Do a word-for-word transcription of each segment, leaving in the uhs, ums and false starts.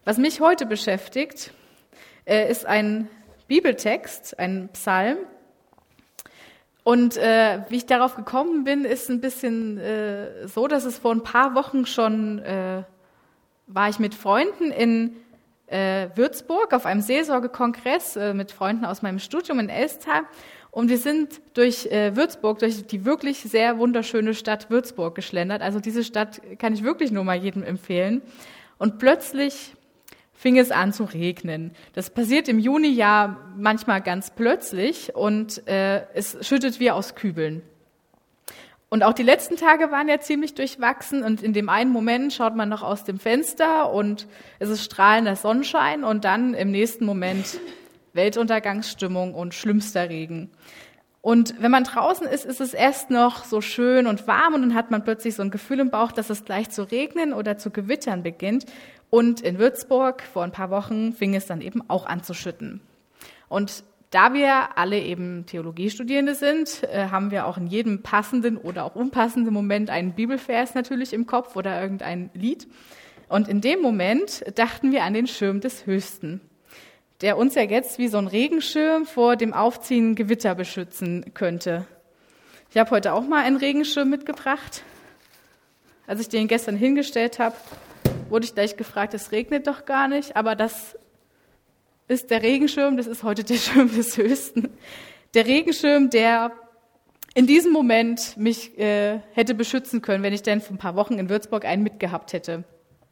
Was mich heute beschäftigt, äh, ist ein Bibeltext, ein Psalm. Und äh, wie ich darauf gekommen bin, ist ein bisschen äh, so, dass es vor ein paar Wochen schon äh, war ich mit Freunden in äh, Würzburg auf einem Seelsorgekongress äh, mit Freunden aus meinem Studium in Elstal. Und wir sind durch äh, Würzburg, durch die wirklich sehr wunderschöne Stadt Würzburg geschlendert. Also diese Stadt kann ich wirklich nur mal jedem empfehlen. Und plötzlich fing es an zu regnen. Das passiert im Juni ja manchmal ganz plötzlich und äh, es schüttet wie aus Kübeln. Und auch die letzten Tage waren ja ziemlich durchwachsen und in dem einen Moment schaut man noch aus dem Fenster und es ist strahlender Sonnenschein und dann im nächsten Moment Weltuntergangsstimmung und schlimmster Regen. Und wenn man draußen ist, ist es erst noch so schön und warm und dann hat man plötzlich so ein Gefühl im Bauch, dass es gleich zu regnen oder zu gewittern beginnt. Und in Würzburg vor ein paar Wochen fing es dann eben auch an zu schütten. Und da wir alle eben Theologiestudierende sind, äh, haben wir auch in jedem passenden oder auch unpassenden Moment einen Bibelvers natürlich im Kopf oder irgendein Lied. Und in dem Moment dachten wir an den Schirm des Höchsten, der uns ja jetzt wie so ein Regenschirm vor dem aufziehenden Gewitter beschützen könnte. Ich habe heute auch mal einen Regenschirm mitgebracht. Als ich den gestern hingestellt habe, wurde ich gleich gefragt, es regnet doch gar nicht, aber das ist der Regenschirm, das ist heute der Schirm des Höchsten. Der Regenschirm, der in diesem Moment mich äh, hätte beschützen können, wenn ich denn vor ein paar Wochen in Würzburg einen mitgehabt hätte.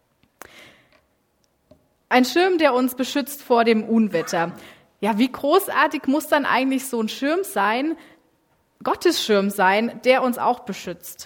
Ein Schirm, der uns beschützt vor dem Unwetter. Ja, wie großartig muss dann eigentlich so ein Schirm sein, Gottes Schirm sein, der uns auch beschützt.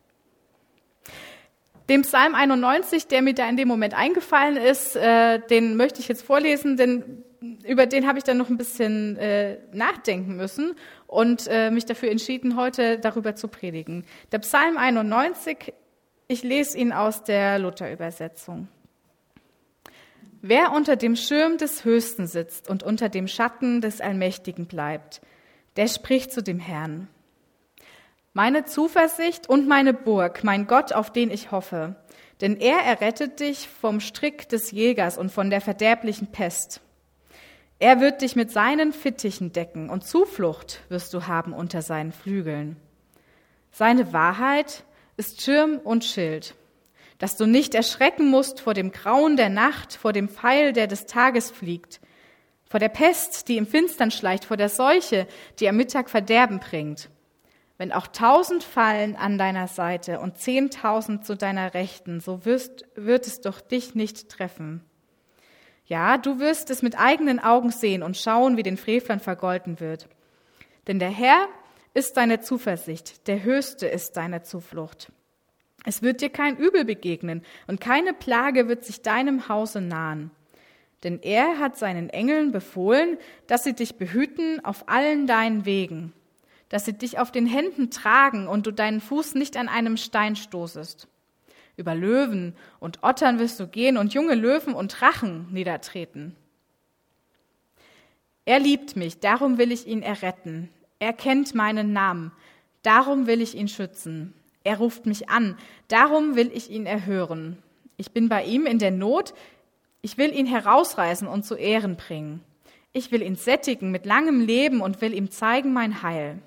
Den Psalm einundneunzig, der mir da in dem Moment eingefallen ist, äh, den möchte ich jetzt vorlesen, denn über den habe ich dann noch ein bisschen äh, nachdenken müssen und äh, mich dafür entschieden, heute darüber zu predigen. Der Psalm einundneunzig, ich lese ihn aus der Luther-Übersetzung. Wer unter dem Schirm des Höchsten sitzt und unter dem Schatten des Allmächtigen bleibt, der spricht zu dem Herrn. Meine Zuversicht und meine Burg, mein Gott, auf den ich hoffe, denn er errettet dich vom Strick des Jägers und von der verderblichen Pest. Er wird dich mit seinen Fittichen decken und Zuflucht wirst du haben unter seinen Flügeln. Seine Wahrheit ist Schirm und Schild, dass du nicht erschrecken musst vor dem Grauen der Nacht, vor dem Pfeil, der des Tages fliegt, vor der Pest, die im Finstern schleicht, vor der Seuche, die am Mittag Verderben bringt. Wenn auch tausend fallen an deiner Seite und zehntausend zu deiner Rechten, so wirst, wird es doch dich nicht treffen. Ja, du wirst es mit eigenen Augen sehen und schauen, wie den Frevlern vergolten wird. Denn der Herr ist deine Zuversicht, der Höchste ist deine Zuflucht. Es wird dir kein Übel begegnen und keine Plage wird sich deinem Hause nahen. Denn er hat seinen Engeln befohlen, dass sie dich behüten auf allen deinen Wegen, dass sie dich auf den Händen tragen und du deinen Fuß nicht an einem Stein stoßest. Über Löwen und Ottern wirst du gehen und junge Löwen und Drachen niedertreten. Er liebt mich, darum will ich ihn erretten. Er kennt meinen Namen, darum will ich ihn schützen. Er ruft mich an, darum will ich ihn erhören. Ich bin bei ihm in der Not, ich will ihn herausreißen und zu Ehren bringen. Ich will ihn sättigen mit langem Leben und will ihm zeigen mein Heil.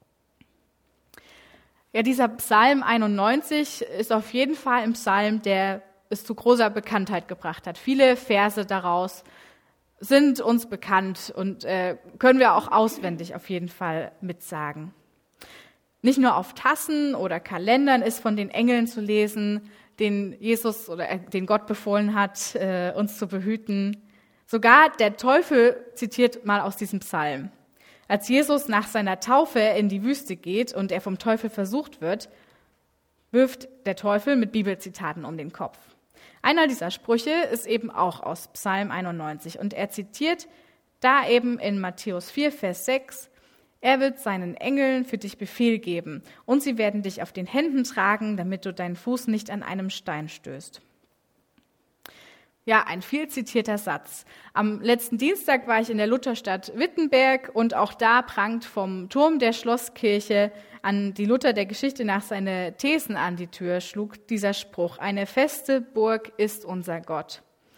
Ja, dieser Psalm einundneunzig ist auf jeden Fall ein Psalm, der es zu großer Bekanntheit gebracht hat. Viele Verse daraus sind uns bekannt und äh, können wir auch auswendig auf jeden Fall mitsagen. Nicht nur auf Tassen oder Kalendern ist von den Engeln zu lesen, den Jesus oder äh, den Gott befohlen hat, äh, uns zu behüten. Sogar der Teufel zitiert mal aus diesem Psalm. Als Jesus nach seiner Taufe in die Wüste geht und er vom Teufel versucht wird, wirft der Teufel mit Bibelzitaten um den Kopf. Einer dieser Sprüche ist eben auch aus Psalm einundneunzig und er zitiert da eben in Matthäus vier, Vers sechs, er wird seinen Engeln für dich Befehl geben und sie werden dich auf den Händen tragen, damit du deinen Fuß nicht an einem Stein stößt. Ja, ein viel zitierter Satz. Am letzten Dienstag war ich in der Lutherstadt Wittenberg und auch da prangt vom Turm der Schlosskirche, an die Luther der Geschichte nach seine Thesen an die Tür schlug dieser Spruch: Eine feste Burg ist unser Gott.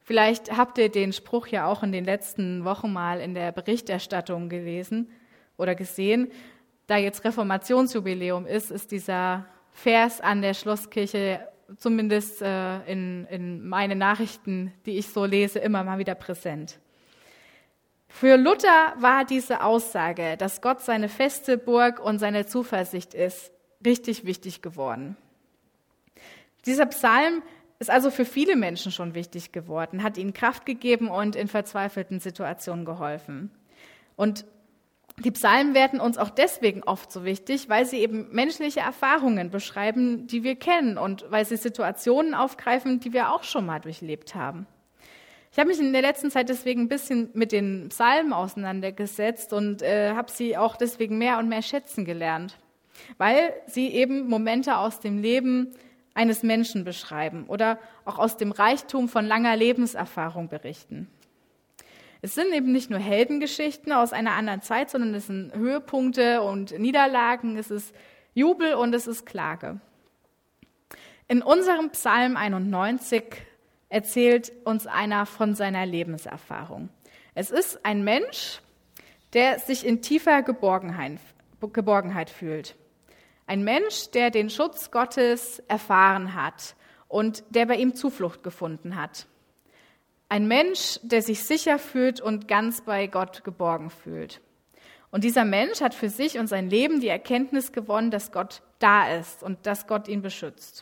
Vielleicht habt ihr den Spruch ja auch in den letzten Wochen mal in der Berichterstattung gelesen oder gesehen. Da jetzt Reformationsjubiläum ist, ist dieser Vers an der Schlosskirche zumindest äh, in, in meinen Nachrichten, die ich so lese, immer mal wieder präsent. Für Luther war diese Aussage, dass Gott seine feste Burg und seine Zuversicht ist, richtig wichtig geworden. Dieser Psalm ist also für viele Menschen schon wichtig geworden, hat ihnen Kraft gegeben und in verzweifelten Situationen geholfen. Und die Psalmen werden uns auch deswegen oft so wichtig, weil sie eben menschliche Erfahrungen beschreiben, die wir kennen und weil sie Situationen aufgreifen, die wir auch schon mal durchlebt haben. Ich habe mich in der letzten Zeit deswegen ein bisschen mit den Psalmen auseinandergesetzt und äh, habe sie auch deswegen mehr und mehr schätzen gelernt, weil sie eben Momente aus dem Leben eines Menschen beschreiben oder auch aus dem Reichtum von langer Lebenserfahrung berichten. Es sind eben nicht nur Heldengeschichten aus einer anderen Zeit, sondern es sind Höhepunkte und Niederlagen, es ist Jubel und es ist Klage. In unserem Psalm einundneunzig erzählt uns einer von seiner Lebenserfahrung. Es ist ein Mensch, der sich in tiefer Geborgenheit, Geborgenheit fühlt. Ein Mensch, der den Schutz Gottes erfahren hat und der bei ihm Zuflucht gefunden hat. Ein Mensch, der sich sicher fühlt und ganz bei Gott geborgen fühlt. Und dieser Mensch hat für sich und sein Leben die Erkenntnis gewonnen, dass Gott da ist und dass Gott ihn beschützt.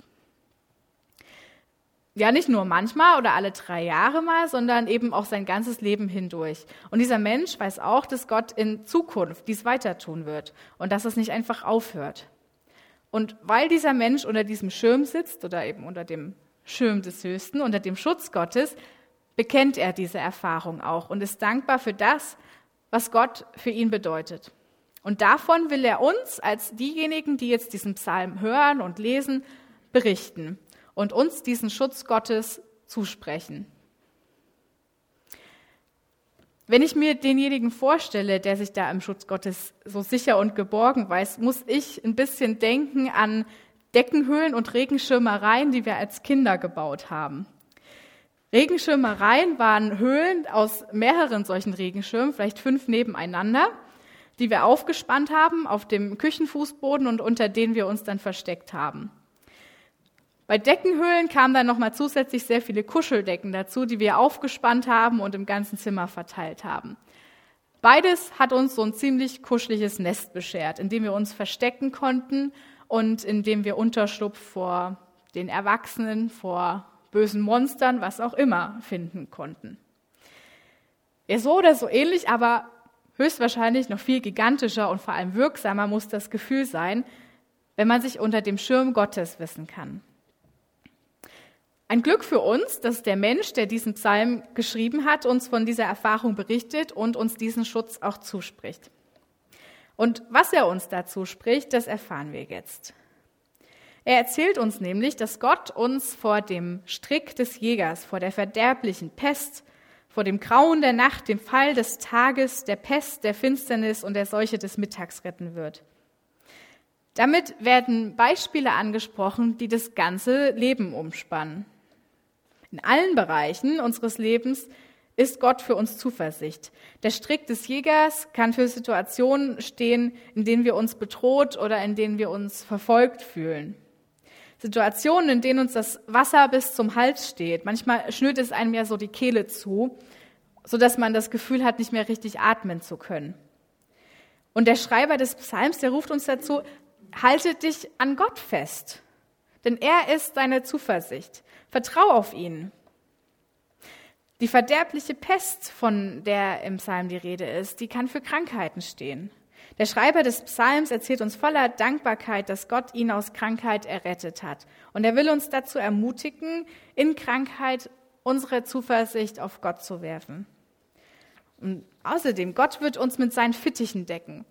Ja, nicht nur manchmal oder alle drei Jahre mal, sondern eben auch sein ganzes Leben hindurch. Und dieser Mensch weiß auch, dass Gott in Zukunft dies weiter tun wird und dass es nicht einfach aufhört. Und weil dieser Mensch unter diesem Schirm sitzt oder eben unter dem Schirm des Höchsten, unter dem Schutz Gottes, bekennt er diese Erfahrung auch und ist dankbar für das, was Gott für ihn bedeutet. Und davon will er uns als diejenigen, die jetzt diesen Psalm hören und lesen, berichten und uns diesen Schutz Gottes zusprechen. Wenn ich mir denjenigen vorstelle, der sich da im Schutz Gottes so sicher und geborgen weiß, muss ich ein bisschen denken an Deckenhöhlen und Regenschirmereien, die wir als Kinder gebaut haben. Regenschirmereien waren Höhlen aus mehreren solchen Regenschirmen, vielleicht fünf nebeneinander, die wir aufgespannt haben auf dem Küchenfußboden und unter denen wir uns dann versteckt haben. Bei Deckenhöhlen kamen dann nochmal zusätzlich sehr viele Kuscheldecken dazu, die wir aufgespannt haben und im ganzen Zimmer verteilt haben. Beides hat uns so ein ziemlich kuscheliges Nest beschert, in dem wir uns verstecken konnten und in dem wir Unterschlupf vor den Erwachsenen, vor bösen Monstern, was auch immer, finden konnten. Ja, so oder so ähnlich, aber höchstwahrscheinlich noch viel gigantischer und vor allem wirksamer muss das Gefühl sein, wenn man sich unter dem Schirm Gottes wissen kann. Ein Glück für uns, dass der Mensch, der diesen Psalm geschrieben hat, uns von dieser Erfahrung berichtet und uns diesen Schutz auch zuspricht. Und was er uns dazu spricht, das erfahren wir jetzt. Er erzählt uns nämlich, dass Gott uns vor dem Strick des Jägers, vor der verderblichen Pest, vor dem Grauen der Nacht, dem Fall des Tages, der Pest, der Finsternis und der Seuche des Mittags retten wird. Damit werden Beispiele angesprochen, die das ganze Leben umspannen. In allen Bereichen unseres Lebens ist Gott für uns Zuversicht. Der Strick des Jägers kann für Situationen stehen, in denen wir uns bedroht oder in denen wir uns verfolgt fühlen. Situationen, in denen uns das Wasser bis zum Hals steht. Manchmal schnürt es einem ja so die Kehle zu, sodass man das Gefühl hat, nicht mehr richtig atmen zu können. Und der Schreiber des Psalms, der ruft uns dazu, halte dich an Gott fest, denn er ist deine Zuversicht. Vertrau auf ihn. Die verderbliche Pest, von der im Psalm die Rede ist, die kann für Krankheiten stehen. Der Schreiber des Psalms erzählt uns voller Dankbarkeit, dass Gott ihn aus Krankheit errettet hat. Und er will uns dazu ermutigen, in Krankheit unsere Zuversicht auf Gott zu werfen. Und außerdem, Gott wird uns mit seinen Fittichen decken.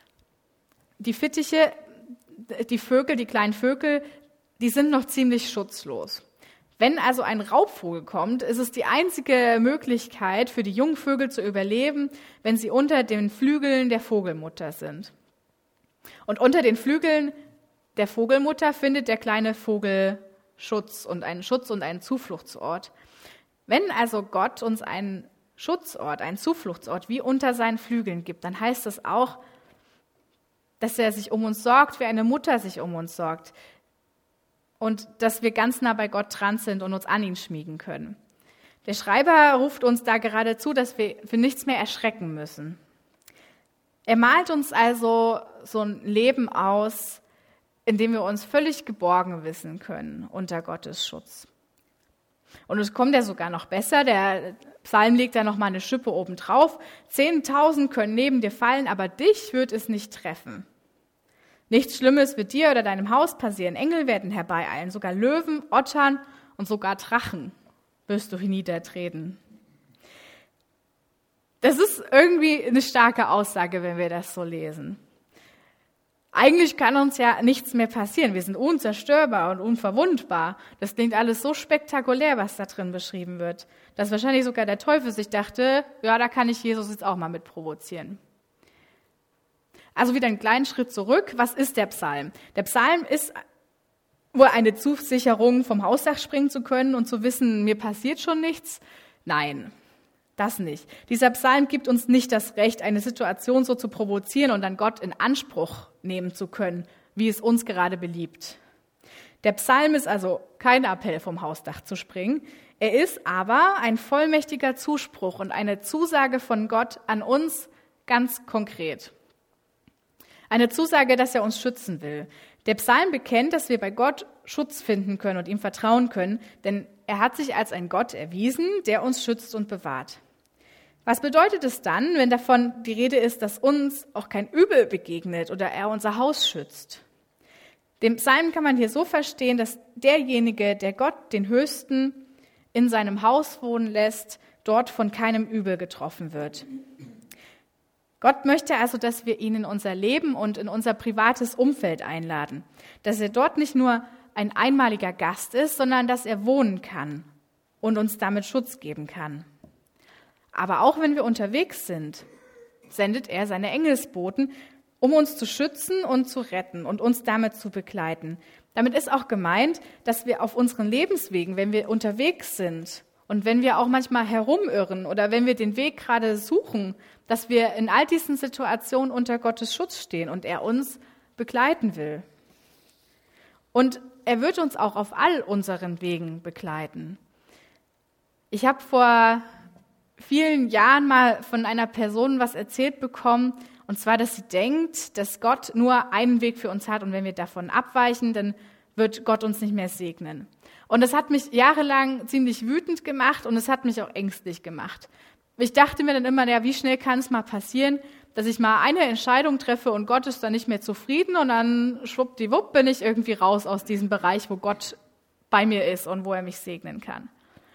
Die Fittiche, die Vögel, die kleinen Vögel, die sind noch ziemlich schutzlos. Wenn also ein Raubvogel kommt, ist es die einzige Möglichkeit für die jungen Vögel zu überleben, wenn sie unter den Flügeln der Vogelmutter sind. Und unter den Flügeln der Vogelmutter findet der kleine Vogel Schutz und einen Schutz und einen Zufluchtsort. Wenn also Gott uns einen Schutzort, einen Zufluchtsort wie unter seinen Flügeln gibt, dann heißt das auch, dass er sich um uns sorgt, wie eine Mutter sich um uns sorgt und dass wir ganz nah bei Gott dran sind und uns an ihn schmiegen können. Der Schreiber ruft uns da gerade zu, dass wir für nichts mehr erschrecken müssen. Er malt uns also so ein Leben aus, in dem wir uns völlig geborgen wissen können unter Gottes Schutz. Und es kommt ja sogar noch besser, der Psalm legt da noch mal eine Schippe oben drauf. Zehntausend können neben dir fallen, aber dich wird es nicht treffen. Nichts Schlimmes wird dir oder deinem Haus passieren. Engel werden herbeieilen, sogar Löwen, Ottern und sogar Drachen wirst du niedertreten. Das ist irgendwie eine starke Aussage, wenn wir das so lesen. Eigentlich kann uns ja nichts mehr passieren. Wir sind unzerstörbar und unverwundbar. Das klingt alles so spektakulär, was da drin beschrieben wird, dass wahrscheinlich sogar der Teufel sich dachte, ja, da kann ich Jesus jetzt auch mal mit provozieren. Also wieder einen kleinen Schritt zurück. Was ist der Psalm? Der Psalm ist wohl eine Zusicherung, vom Hausdach springen zu können und zu wissen, mir passiert schon nichts. Nein, das nicht. Dieser Psalm gibt uns nicht das Recht, eine Situation so zu provozieren und dann Gott in Anspruch nehmen zu können, wie es uns gerade beliebt. Der Psalm ist also kein Appell, vom Hausdach zu springen. Er ist aber ein vollmächtiger Zuspruch und eine Zusage von Gott an uns ganz konkret. Eine Zusage, dass er uns schützen will. Der Psalm bekennt, dass wir bei Gott Schutz finden können und ihm vertrauen können, denn er hat sich als ein Gott erwiesen, der uns schützt und bewahrt. Was bedeutet es dann, wenn davon die Rede ist, dass uns auch kein Übel begegnet oder er unser Haus schützt? Den Psalm kann man hier so verstehen, dass derjenige, der Gott, den Höchsten, in seinem Haus wohnen lässt, dort von keinem Übel getroffen wird. Gott möchte also, dass wir ihn in unser Leben und in unser privates Umfeld einladen, dass er dort nicht nur ein einmaliger Gast ist, sondern dass er wohnen kann und uns damit Schutz geben kann. Aber auch wenn wir unterwegs sind, sendet er seine Engelsboten, um uns zu schützen und zu retten und uns damit zu begleiten. Damit ist auch gemeint, dass wir auf unseren Lebenswegen, wenn wir unterwegs sind und wenn wir auch manchmal herumirren oder wenn wir den Weg gerade suchen, dass wir in all diesen Situationen unter Gottes Schutz stehen und er uns begleiten will. Und er wird uns auch auf all unseren Wegen begleiten. Ich habe vor vielen Jahren mal von einer Person was erzählt bekommen, und zwar, dass sie denkt, dass Gott nur einen Weg für uns hat und wenn wir davon abweichen, dann wird Gott uns nicht mehr segnen. Und das hat mich jahrelang ziemlich wütend gemacht und es hat mich auch ängstlich gemacht. Ich dachte mir dann immer, ja, wie schnell kann es mal passieren, dass ich mal eine Entscheidung treffe und Gott ist dann nicht mehr zufrieden und dann schwuppdiwupp bin ich irgendwie raus aus diesem Bereich, wo Gott bei mir ist und wo er mich segnen kann.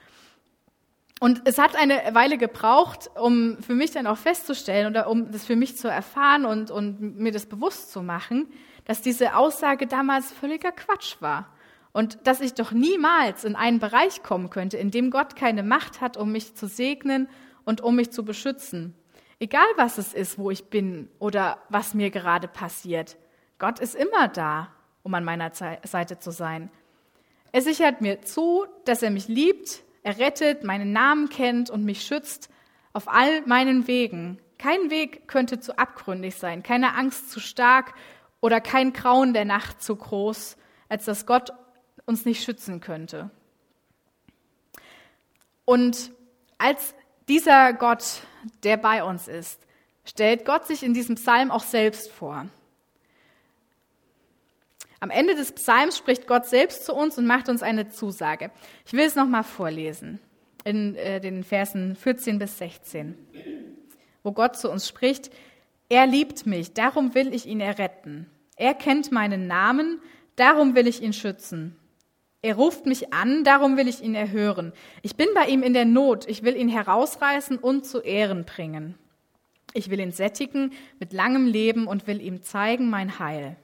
Und es hat eine Weile gebraucht, um für mich dann auch festzustellen oder um das für mich zu erfahren und, und mir das bewusst zu machen, dass diese Aussage damals völliger Quatsch war. Und dass ich doch niemals in einen Bereich kommen könnte, in dem Gott keine Macht hat, um mich zu segnen und um mich zu beschützen. Egal was es ist, wo ich bin oder was mir gerade passiert. Gott ist immer da, um an meiner Seite zu sein. Er sichert mir zu, dass er mich liebt, er rettet, meinen Namen kennt und mich schützt auf all meinen Wegen. Kein Weg könnte zu abgründig sein, keine Angst zu stark oder kein Grauen der Nacht zu groß, als dass Gott uns nicht schützen könnte. Und als dieser Gott, der bei uns ist, stellt Gott sich in diesem Psalm auch selbst vor. Am Ende des Psalms spricht Gott selbst zu uns und macht uns eine Zusage. Ich will es nochmal vorlesen, in äh, den Versen vierzehn bis sechzehn, wo Gott zu uns spricht: Er liebt mich, darum will ich ihn erretten. Er kennt meinen Namen, darum will ich ihn schützen. Er ruft mich an, darum will ich ihn erhören. Ich bin bei ihm in der Not, ich will ihn herausreißen und zu Ehren bringen. Ich will ihn sättigen mit langem Leben und will ihm zeigen mein Heil.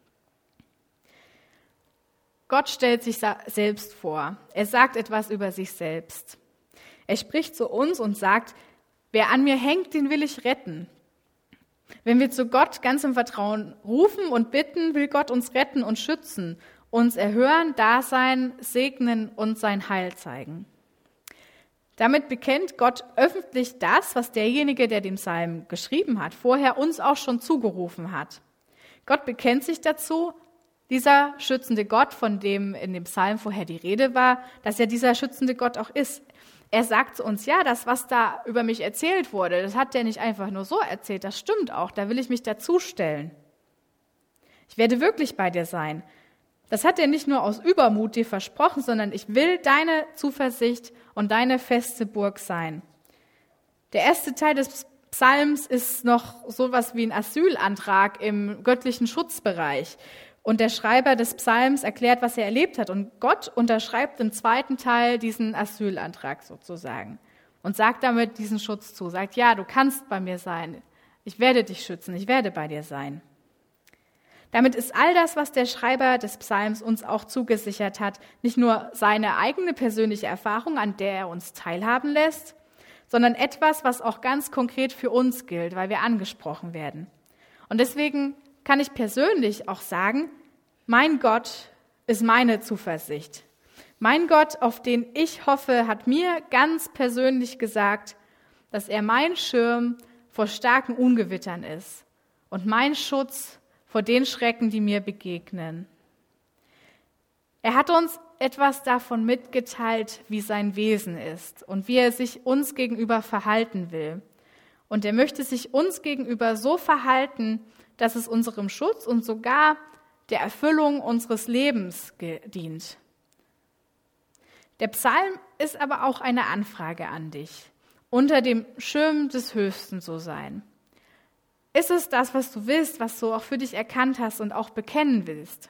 Gott stellt sich selbst vor. Er sagt etwas über sich selbst. Er spricht zu uns und sagt: Wer an mir hängt, den will ich retten. Wenn wir zu Gott ganz im Vertrauen rufen und bitten, will Gott uns retten und schützen, uns erhören, da sein, segnen und sein Heil zeigen. Damit bekennt Gott öffentlich das, was derjenige, der den Psalm geschrieben hat, vorher uns auch schon zugerufen hat. Gott bekennt sich dazu, dieser schützende Gott, von dem in dem Psalm vorher die Rede war, dass er dieser schützende Gott auch ist. Er sagt zu uns, ja, das, was da über mich erzählt wurde, das hat der nicht einfach nur so erzählt, das stimmt auch, da will ich mich dazustellen. Ich werde wirklich bei dir sein. Das hat er nicht nur aus Übermut dir versprochen, sondern ich will deine Zuversicht und deine feste Burg sein. Der erste Teil des Psalms ist noch sowas wie ein Asylantrag im göttlichen Schutzbereich. Und der Schreiber des Psalms erklärt, was er erlebt hat. Und Gott unterschreibt im zweiten Teil diesen Asylantrag sozusagen und sagt damit diesen Schutz zu. Sagt, ja, du kannst bei mir sein. Ich werde dich schützen. Ich werde bei dir sein. Damit ist all das, was der Schreiber des Psalms uns auch zugesichert hat, nicht nur seine eigene persönliche Erfahrung, an der er uns teilhaben lässt, sondern etwas, was auch ganz konkret für uns gilt, weil wir angesprochen werden. Und deswegen kann ich persönlich auch sagen, mein Gott ist meine Zuversicht. Mein Gott, auf den ich hoffe, hat mir ganz persönlich gesagt, dass er mein Schirm vor starken Ungewittern ist und mein Schutz vor den Schrecken, die mir begegnen. Er hat uns etwas davon mitgeteilt, wie sein Wesen ist und wie er sich uns gegenüber verhalten will. Und er möchte sich uns gegenüber so verhalten, dass es unserem Schutz und sogar der Erfüllung unseres Lebens dient. Der Psalm ist aber auch eine Anfrage an dich, unter dem Schirm des Höchsten zu sein. Ist es das, was du willst, was du auch für dich erkannt hast und auch bekennen willst?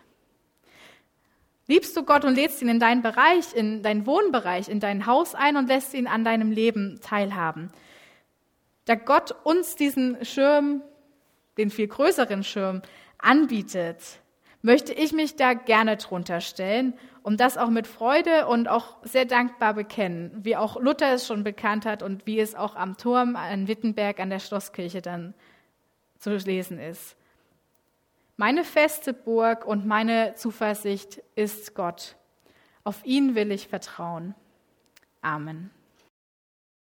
Liebst du Gott und lädst ihn in deinen Bereich, in deinen Wohnbereich, in dein Haus ein und lässt ihn an deinem Leben teilhaben? Da Gott uns diesen Schirm, den viel größeren Schirm, anbietet, möchte ich mich da gerne drunter stellen, um das auch mit Freude und auch sehr dankbar bekennen, wie auch Luther es schon bekannt hat und wie es auch am Turm in Wittenberg an der Schlosskirche dann zu lesen ist. Meine feste Burg und meine Zuversicht ist Gott. Auf ihn will ich vertrauen. Amen.